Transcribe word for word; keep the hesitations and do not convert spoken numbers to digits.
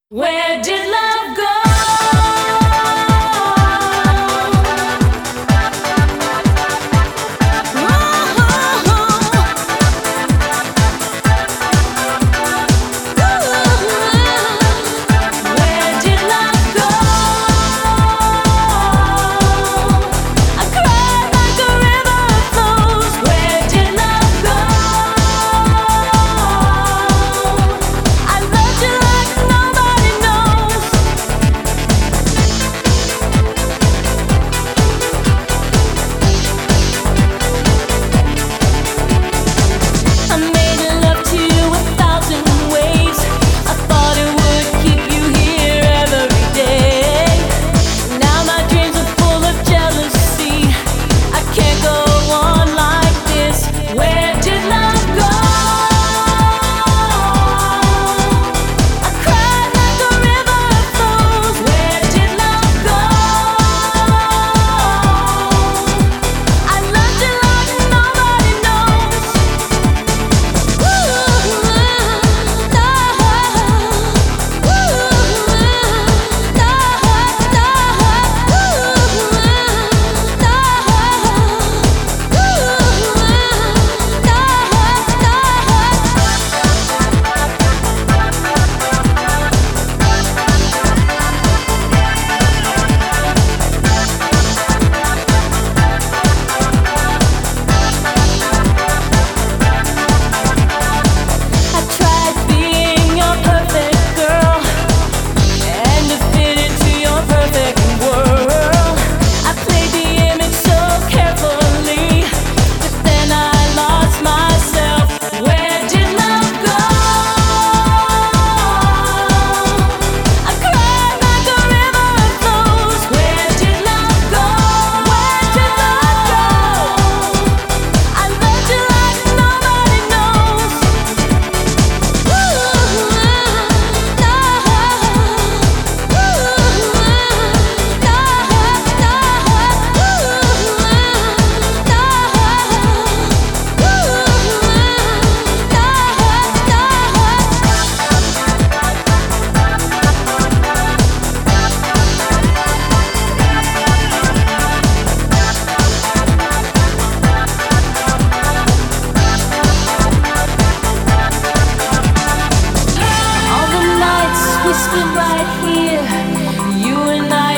Where did love go? Where did love go? I cried like a river flows. Where did love go? I loved you like nobody knows. I made love to you a thousand ways. I thought it would keep you here every day. Now my dreams are full of jealousy. I can't go on like this. Where did love go? I cried like a river flows. Where did love go? I loved you like nobody knows. I tried being your perfect girl and to fit into your perfect world. I played the image so carefully, but then I lost myself. Where did love go? I cried like a river flows. Where did love go? Where did love go? I loved you like nobody knows. All the nights we stood right here, you and I.